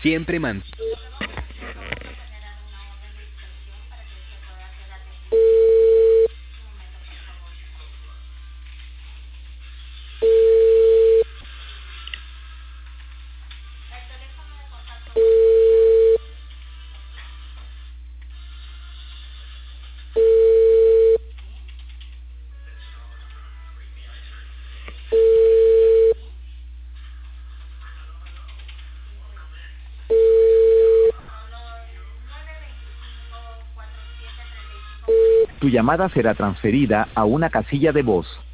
Siempre man... Tu llamada será transferida a una casilla de voz.